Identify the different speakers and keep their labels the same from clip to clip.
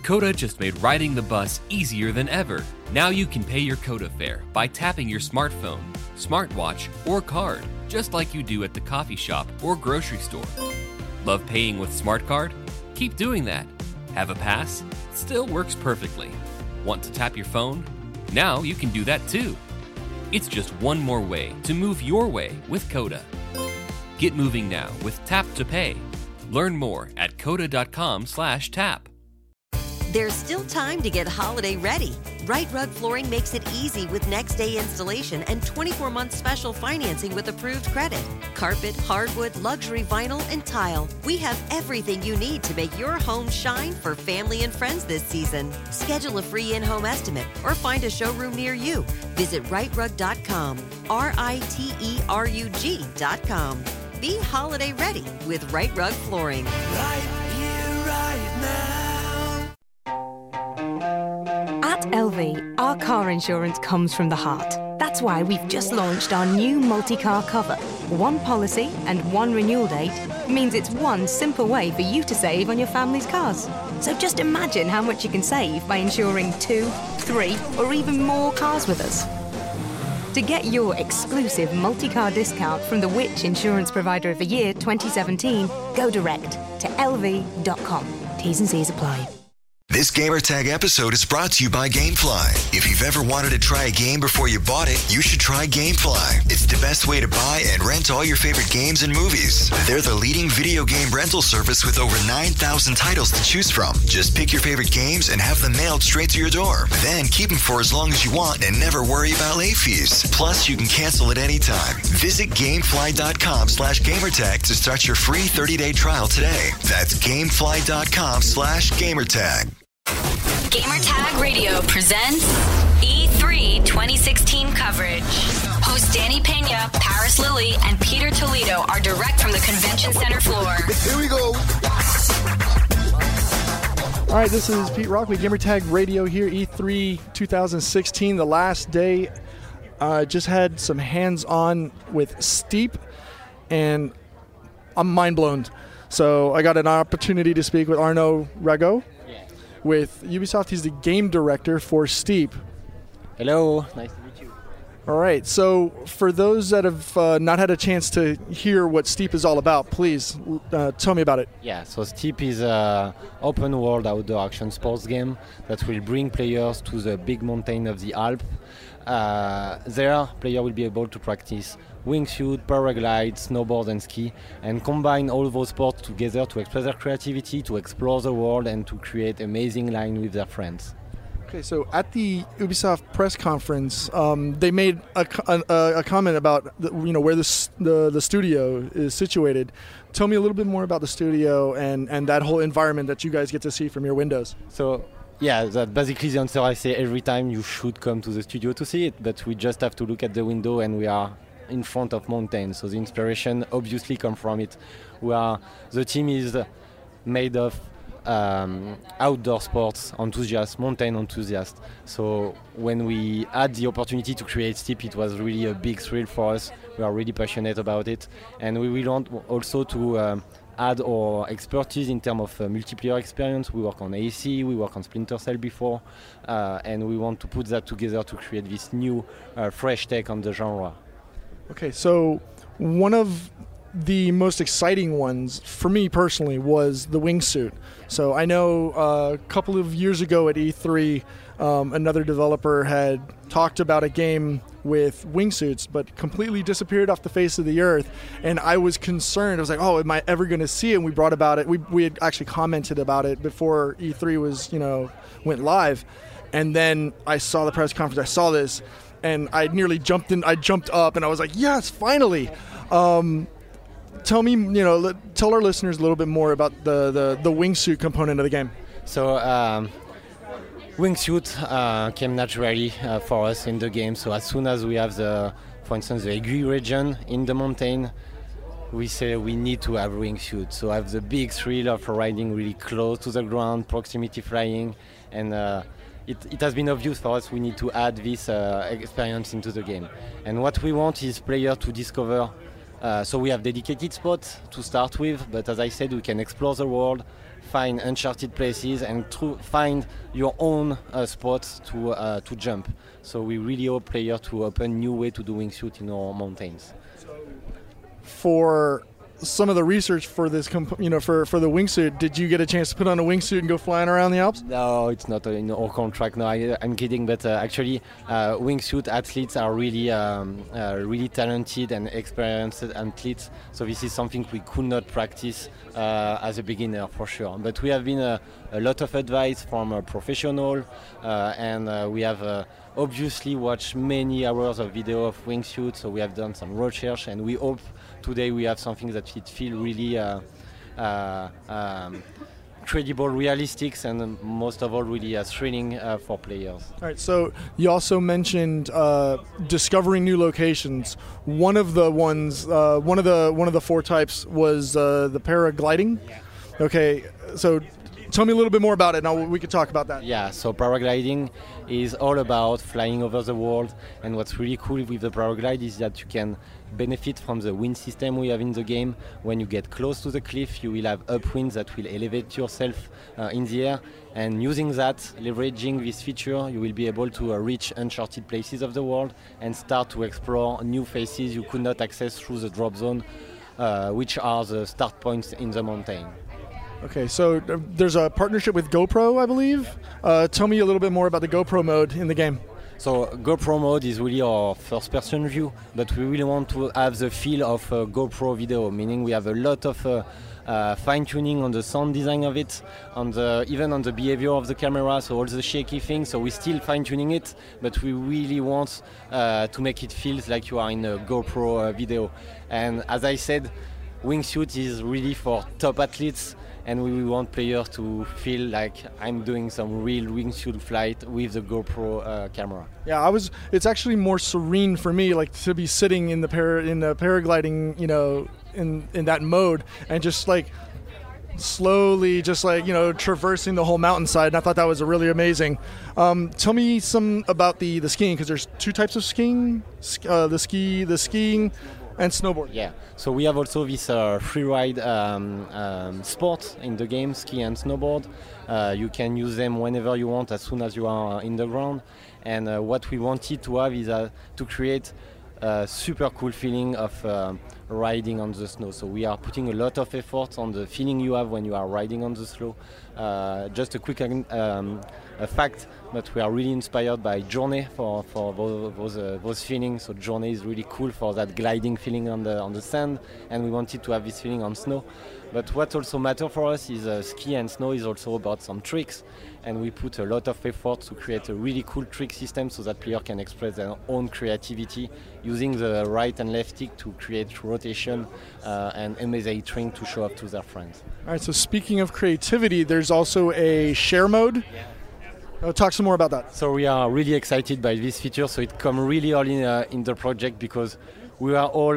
Speaker 1: Coda just made riding the bus easier than ever. Now you can pay your Coda fare by tapping your smartphone, smartwatch, or card, just like you do at the coffee shop or grocery store. Love paying with Smart Card? Keep doing that. Have a pass? Still works perfectly. Want to tap your phone? Now you can do that too. It's just one more way to move your way with Coda. Get moving now with Tap to Pay. Learn more at coda.com/tap.
Speaker 2: There's still time to get holiday ready. Right Rug Flooring makes it easy with next day installation and 24-month special financing with approved credit. Carpet, hardwood, luxury vinyl, and tile. We have everything you need to make your home shine for family and friends this season. Schedule a free in-home estimate or find a showroom near you. Visit rightrug.com, RITERUG.com. Be holiday ready with Right Rug Flooring.
Speaker 3: Right here, right now.
Speaker 4: At LV, our car insurance comes from the heart. That's why we've just launched our new multi-car cover. One policy and one renewal date means it's one simple way for you to save on your family's cars. So just imagine how much you can save by insuring 2, 3, or even more cars with us. To get your exclusive multi-car discount from the Which Insurance Provider of the Year 2017, go direct to lv.com. T's and C's apply.
Speaker 5: This Gamertag episode is brought to you by GameFly. If you've ever wanted to try a game before you bought it, you should try GameFly. It's the best way to buy and rent all your favorite games and movies. They're the leading video game rental service with over 9,000 titles to choose from. Just pick your favorite games and have them mailed straight to your door. Then keep them for as long as you want and never worry about late fees. Plus, you can cancel at any time. Visit Gamefly.com/Gamertag to start your free 30-day trial today. That's Gamefly.com/Gamertag.
Speaker 6: Gamertag Radio presents E3 2016 coverage. Hosts Danny Pena, Paris Lilly, and Peter Toledo are direct from the Convention Center floor.
Speaker 7: Here we go.
Speaker 8: All right, this is Pete Rock with Gamertag Radio here, E3 2016, the last day. Just had some hands-on with Steep, and I'm mind-blown. So I got an opportunity to speak with Arnaud Rago. With Ubisoft. He's the game director for Steep.
Speaker 9: Hello, nice to meet you.
Speaker 8: All right, so for those that have not had a chance to hear what Steep is all about, please tell me about it.
Speaker 9: Yeah, so Steep is an open world outdoor action sports game that will bring players to the big mountain of the Alps. There, player will be able to practice wingsuit, paraglide, snowboard and ski, and combine all those sports together to express their creativity, to explore the world, and to create amazing line with their friends.
Speaker 8: Okay, so at the Ubisoft press conference, they made a comment about where the studio is situated. Tell me a little bit more about the studio and that whole environment that you guys get to see from your windows.
Speaker 9: So. Yeah, that's basically the answer I say every time. You should come to the studio to see it, but we just have to look at the window and we are in front of mountains, so the inspiration obviously comes from it. The team is made of outdoor sports enthusiasts, mountain enthusiasts. So when we had the opportunity to create Steep, it was really a big thrill for us. We are really passionate about it, and we will want also to add our expertise in terms of multiplayer experience. We work on AC, we work on Splinter Cell before, and we want to put that together to create this new fresh take on the genre.
Speaker 8: Okay, so one of the most exciting ones for me personally was the wingsuit. So I know a couple of years ago at E3, another developer had talked about a game with wingsuits, but completely disappeared off the face of the earth. And I was concerned. I was like, oh, am I ever going to see it? And we brought about it. We had actually commented about it before E3 was, went live. And then I saw the press conference. I saw this, and I nearly jumped in. I jumped up, and I was like, yes, finally. Tell me, tell our listeners a little bit more about the wingsuit component of the game.
Speaker 9: So, wingsuit came naturally for us in the game. So as soon as we have for instance, the Aiguille region in the mountain, we say we need to have wingsuit. So I have the big thrill of riding really close to the ground, proximity flying, and it has been obvious for us we need to add this experience into the game. And what we want is players to discover So we have dedicated spots to start with, but as I said, we can explore the world, find uncharted places, and find your own spots to jump. So we really hope players to open new way to do wingsuit in our mountains.
Speaker 8: For some of the research for this, for the wingsuit, did you get a chance to put on a wingsuit and go flying around the Alps?
Speaker 9: No, it's not in our contract. No, I'm kidding. But actually, wingsuit athletes are really, really talented and experienced athletes. So this is something we could not practice as a beginner for sure. But we have been a lot of advice from a professional, and we have obviously watched many hours of video of wingsuit. So we have done some research, and we hope today we have something that it feels really credible, realistic, and most of all, really thrilling for players.
Speaker 8: All right. So you also mentioned discovering new locations. One of the ones, one of the 4 types was the paragliding. Okay. So tell me a little bit more about it. Now we could talk about that.
Speaker 9: Yeah. So paragliding is all about flying over the world, and what's really cool with the paraglide is that you can benefit from the wind system we have in the game. When you get close to the cliff, you will have upwinds that will elevate yourself in the air, and using that, leveraging this feature, you will be able to reach uncharted places of the world and start to explore new faces you could not access through the drop zone, which are the start points in the mountain.
Speaker 8: Okay, so there's a partnership with GoPro, I believe. Tell me a little bit more about the GoPro mode in the game.
Speaker 9: So GoPro mode is really our first-person view, but we really want to have the feel of a GoPro video, meaning we have a lot of fine-tuning on the sound design of it, even on the behavior of the camera, so all the shaky things. So we're still fine-tuning it, but we really want to make it feel like you are in a GoPro video. And as I said, wingsuit is really for top athletes, and we want players to feel like I'm doing some real wingsuit flight with the GoPro camera.
Speaker 8: Yeah, it's actually more serene for me, like to be sitting in the paragliding, in that mode, and just like slowly, just like traversing the whole mountainside. And I thought that was really amazing. Tell me some about the skiing, because there's 2 types of skiing: the skiing and snowboard.
Speaker 9: Yeah, so we have also this free ride sport in the game, ski and snowboard. You can use them whenever you want, as soon as you are in the ground. And what we wanted to have is to create a super cool feeling of riding on the snow. So we are putting a lot of effort on the feeling you have when you are riding on the snow. Just a quick fact, but we are really inspired by Journey for those feelings. So Journey is really cool for that gliding feeling on the sand, and we wanted to have this feeling on snow. But what also matters for us is ski and snow is also about some tricks, and we put a lot of effort to create a really cool trick system so that players can express their own creativity using the right and left stick to create rotation and amazing trick to show up to their friends.
Speaker 8: All right, so speaking of creativity, there's also a share mode. Talk some more about that.
Speaker 9: So we are really excited by this feature. So it come really early in the project, because we are all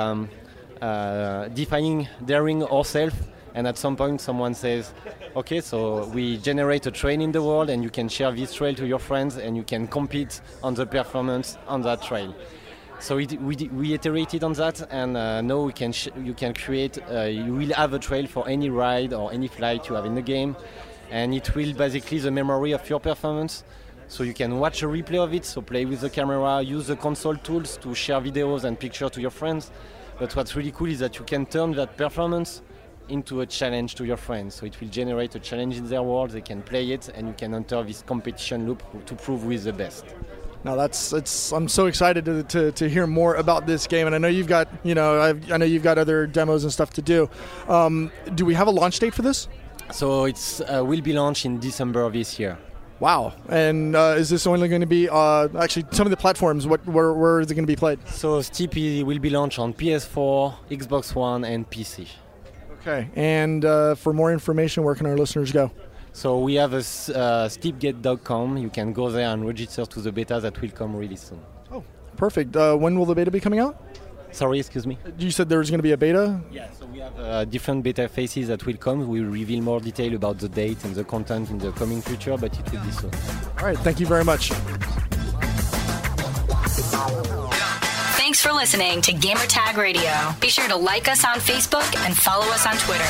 Speaker 9: daring ourselves, and at some point someone says, okay, so we generate a trail in the world, and you can share this trail to your friends, and you can compete on the performance on that trail. So we iterated on that, and now you can create, you will have a trail for any ride or any flight you have in the game, and it will basically the memory of your performance. So you can watch a replay of it, so play with the camera, use the console tools to share videos and pictures to your friends. But what's really cool is that you can turn that performance into a challenge to your friends. So it will generate a challenge in their world, they can play it, and you can enter this competition loop to prove who is the best.
Speaker 8: Now I'm so excited to hear more about this game, and I know you've got I know you've got other demos and stuff to do. Do we have a launch date for this?
Speaker 9: So it's will be launched in December of this year.
Speaker 8: Wow! And is this only going to be actually some of the platforms? Where is it going to be played?
Speaker 9: So Steep will be launched on PS4, Xbox One, and PC.
Speaker 8: Okay. And for more information, where can our listeners go?
Speaker 9: So we have a steepgate.com. You can go there and register to the beta that will come really soon.
Speaker 8: Oh, perfect. When will the beta be coming out?
Speaker 9: Sorry, excuse me?
Speaker 8: You said there was going to be a beta?
Speaker 9: Yeah, so we have different beta phases that will come. We'll reveal more detail about the date and the content in the coming future, but it will be soon.
Speaker 8: All right, thank you very much.
Speaker 6: Thanks for listening to Gamertag Radio. Be sure to like us on Facebook and follow us on Twitter.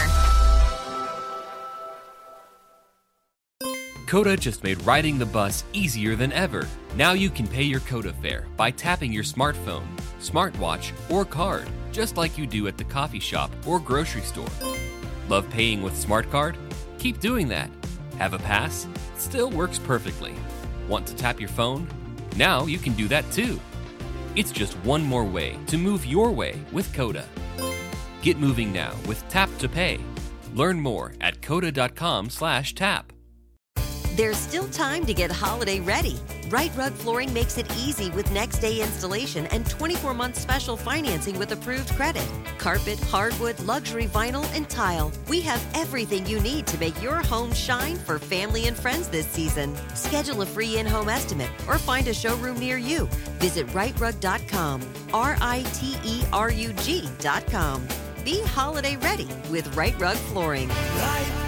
Speaker 1: Coda just made riding the bus easier than ever. Now you can pay your Coda fare by tapping your smartphone, smartwatch, or card, just like you do at the coffee shop or grocery store. Love paying with Smart Card? Keep doing that. Have a pass? Still works perfectly. Want to tap your phone? Now you can do that too. It's just one more way to move your way with Coda. Get moving now with Tap to Pay. Learn more at coda.com/tap.
Speaker 2: There's still time to get holiday ready. Right Rug Flooring makes it easy with next day installation and 24-month special financing with approved credit. Carpet, hardwood, luxury vinyl, and tile. We have everything you need to make your home shine for family and friends this season. Schedule a free in-home estimate or find a showroom near you. Visit rightrug.com, RITERUG.com. Be holiday ready with Right Rug Flooring.
Speaker 3: Right